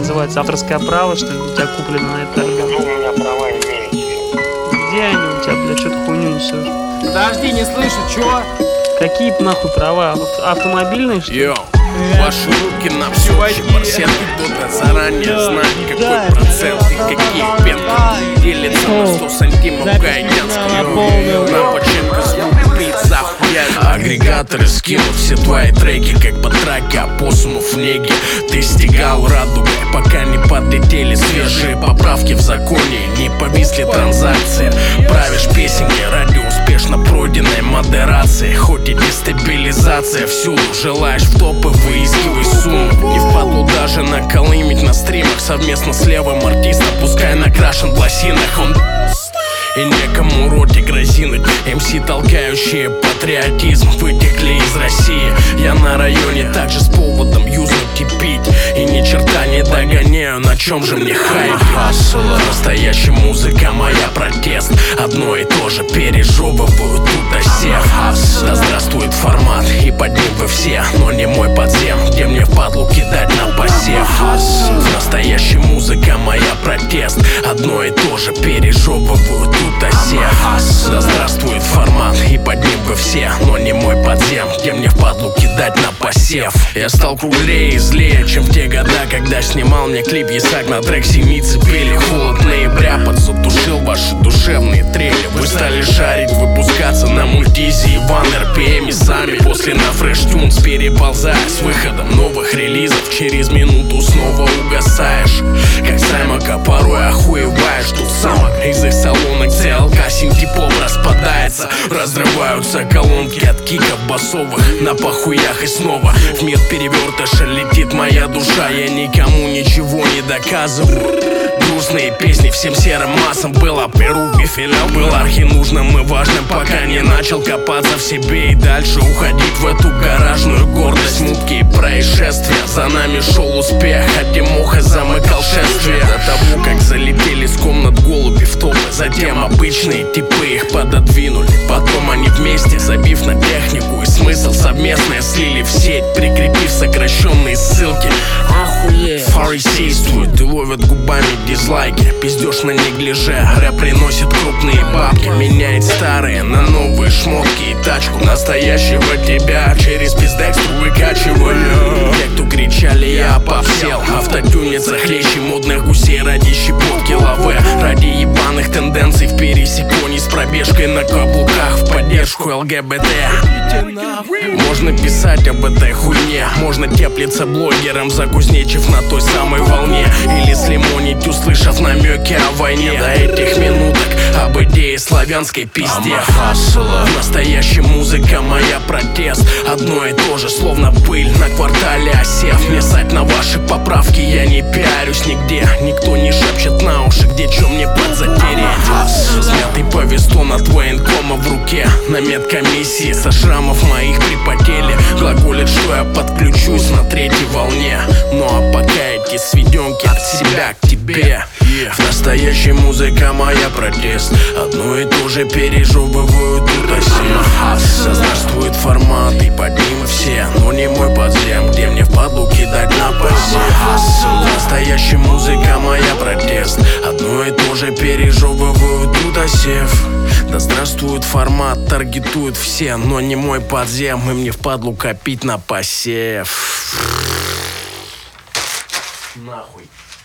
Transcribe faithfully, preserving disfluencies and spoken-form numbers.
называется, авторское право, что ли, у тебя куплено на этот альбом? Ну, у меня права имеются. Где они у тебя, бля, что ты хуйню несешь? Подожди, не слышу, чё? Какие нахуй права? Авто- Автомобильные, что ли? Йоу, ваши руки на все процент. Кто-то заранее знает, какой процент и какие пенки. Делится на сто сантимов гайдянской крови. На починку звук пицца хуярит. Агрегаторы скинут все твои треки, как по траке опоссумов в неге. Ты стегал радугой, пока не подлетели свежие поправки в законе. Не повисли транзакции. Правишь песенки ради успешно пройденной модерации. Хоть и дестабилизация всюду. Желаешь в топы, выискивай сумму. Не впадло даже наколымить на стримах совместно с левым артистом. Пускай накрашен в лосинах он. И некому ротик разинуть. эм си, толкающие патриотизм, вытекли из России. Я на районе также с поводом юзнуть и пить. И ни черта не догоняю, на чем же мне хайп. Настоящая музыка, моя протест. Одно и то же пережевываю тут осев. Да здравствует формат, и под ним вы все. Но не мой подзем, где мне впадлу кидать на посев. Настоящая музыка, моя протест. Одно и то же пережевываю тут осев. Да здравствует формат, и под ним вы все. Но не мой подзем, где мне впадлу кидать на посев. Я стал круглее и злее, чем в те года, когда снимал мне клип Ясак на трек «Синицы пели». Холод ноября подзатушил ваши душевные трели. Вы стали шарить, выпускаться на мультизе и ван эр пи эм. Сами после на фреш-тюнс переползая с выходом новых релизов. Через минуту снова угасаешь, как Саймака, порой охуеваешь. Тут самок из их салонок цэ эл ка синтепоп распадается. Разрываются колонки от киков басовых на похуях. И снова в мир перевертыша летит моя душа. Я никому ничего не доказываю. Грустные песни всем серым массам. Было Перу, Бифеля, был архинужным и важным, пока не начал копаться в себе и дальше уходить в эту гаражную гордость. Мутки и происшествия, за нами шел успех, а Тимоха замыкал шествие. До того, как залетели с комнат голуби в топы, затем обычные типы их пододвинули. Потом они вместе, забив на технику и смысл, совместное слили в сеть, прикрепив сокращенные ссылки. Охуеть, фарисействуют и ловят губами дизлайки. Пиздешь на неглиже, рэп приносит крупные бабки. Меняет старые на новые шмотки и тачку настоящего тебя через пиздекстру выкачиваю. Те, кто кричали, я попсел. Автотюнит захлеще модных гусей ради щепотки лаве. Ради ебаных тенденций в пересеконии с пробежкой на каблуках в поддержку эл гэ бэ тэ. Можно писать об этой хуйне, можно теплиться блогером, закузнечив на той самой волне. Или слимонить, услышав намеки о войне. До этих минуток об идее славянской пизде. Настоящая музыка, моя протест. Одно и то же, словно пыль на квартале осев. Мне сать на ваши поправки, я не пиарюсь нигде. Никто не шепчет на уши, где чё мне подзатереть. Смятый повестон от военкома в руке. На медкомиссии со шрамов моих припотели. Глаголит, что я подключусь на третьей волне. Ну а пока эти сведенки от себя к тебе. Настоящая музыка, моя протест. Одно и то же пережевываю тут осев. Да здравствует формат, и под ним все. Но не мой подзем, где мне впадлу кидать на посев. Настоящая музыка, моя протест. Одно и то же пережевываю тут осев. Да здравствует формат, таргетуют все. Но не мой подзем, и мне впадлу копить на посев. Нахуй.